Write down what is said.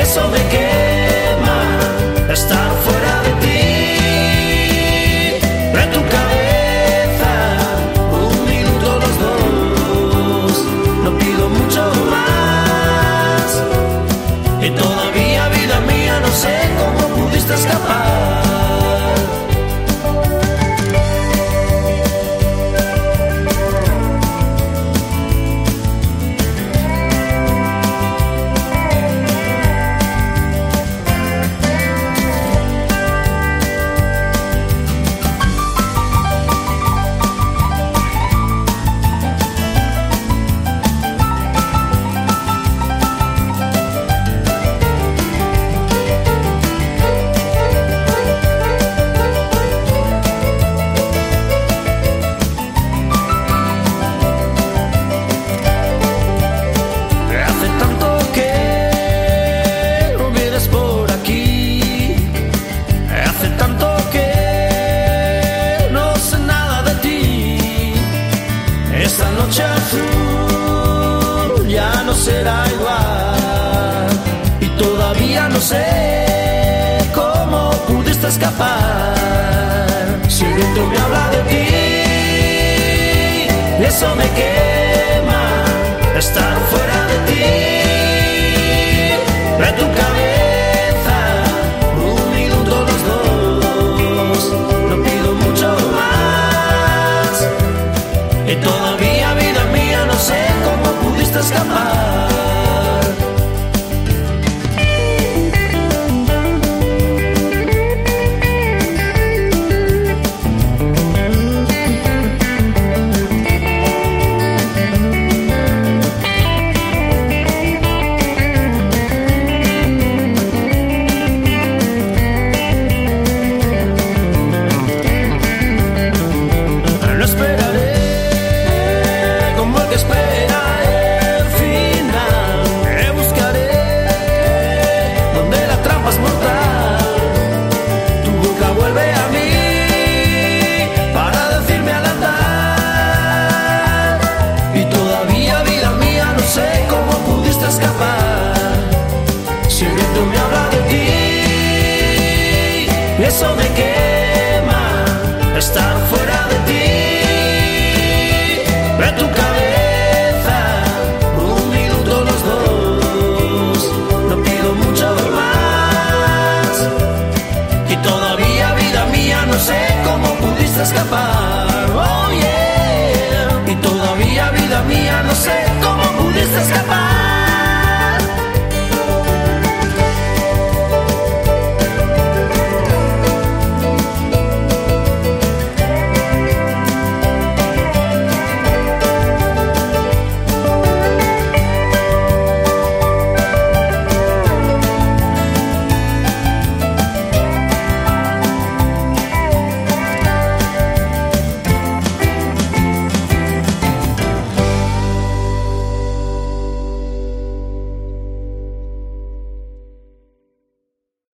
eso me quema, estar fuera de ti, en tu cabeza, un minuto los dos, no pido mucho más, y todavía, vida mía, no sé cómo pudiste escapar. Esta noche azul ya no será igual, y todavía no sé cómo pudiste escapar. Si el viento me habla de ti, eso me quema, estar fuera de ti, en tu cabeza, un minuto los dos, no pido mucho más, y todavía, vida mía, no sé cómo pudiste escapar. No esperaré como el que espera el final. Buscaré donde la trampa es mortal. Tu boca vuelve a mí para decirme al andar. Y todavía, vida mía, no sé cómo pudiste escapar. Si el viento me habla de ti, eso me quema, estar